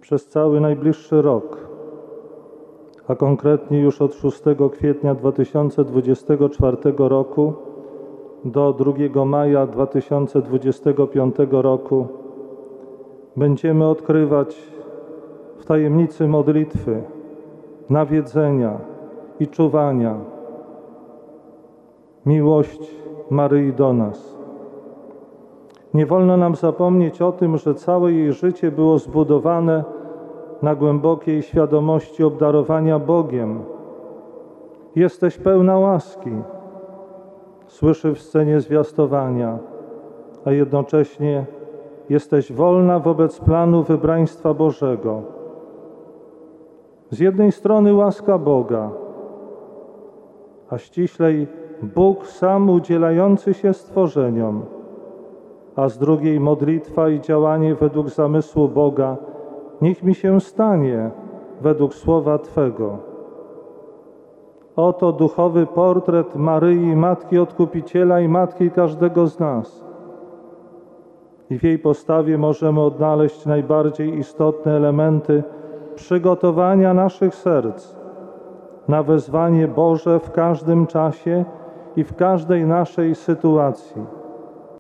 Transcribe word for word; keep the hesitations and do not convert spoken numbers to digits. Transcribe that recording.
przez cały najbliższy rok, a konkretnie już od szóstego kwietnia dwa tysiące dwudziestego czwartego roku do drugiego maja dwa tysiące dwudziestego piątego roku, będziemy odkrywać w tajemnicy modlitwy, nawiedzenia i czuwania miłość Maryi do nas. Nie wolno nam zapomnieć o tym, że całe jej życie było zbudowane na głębokiej świadomości obdarowania Bogiem. Jesteś pełna łaski, słyszy w scenie zwiastowania, a jednocześnie jesteś wolna wobec planu wybraństwa Bożego. Z jednej strony łaska Boga, a ściślej Bóg sam udzielający się stworzeniom, a z drugiej modlitwa i działanie według zamysłu Boga. Niech mi się stanie według słowa Twego. Oto duchowy portret Maryi, Matki Odkupiciela i Matki każdego z nas. I w jej postawie możemy odnaleźć najbardziej istotne elementy przygotowania naszych serc na wezwanie Boże w każdym czasie i w każdej naszej sytuacji.